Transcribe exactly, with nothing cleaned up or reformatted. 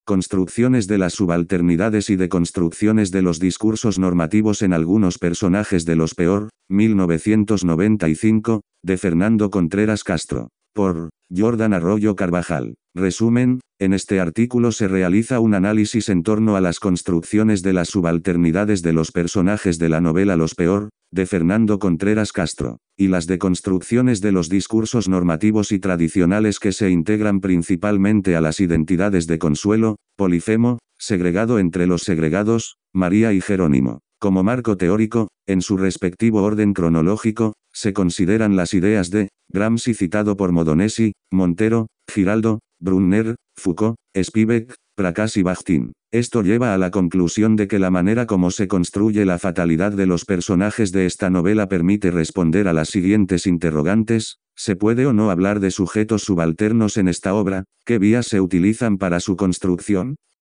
Construcciones de las subalternidades y deconstrucciones de los discursos normativos en algunos personajes de Los Peor, mil novecientos noventa y cinco, de Fernando Contreras Castro. Por Jordan Arroyo Carvajal. Resumen, en este artículo se realiza un análisis en torno a las construcciones de las subalternidades de los personajes de la novela Los Peor, de Fernando Contreras Castro, y las deconstrucciones de los discursos normativos y tradicionales que se integran principalmente a las identidades de Consuelo, Polifemo, segregado entre los segregados, María y Jerónimo. Como marco teórico, en su respectivo orden cronológico, se consideran las ideas de Gramsci citado por Modonesi, Montero, Giraldo, Brunner, Foucault, Spivak, Prakash y Bakhtin. Esto lleva a la conclusión de que la manera como se construye la fatalidad de los personajes de esta novela permite responder a las siguientes interrogantes: ¿se puede o no hablar de sujetos subalternos en esta obra? ¿Qué vías se utilizan para su construcción?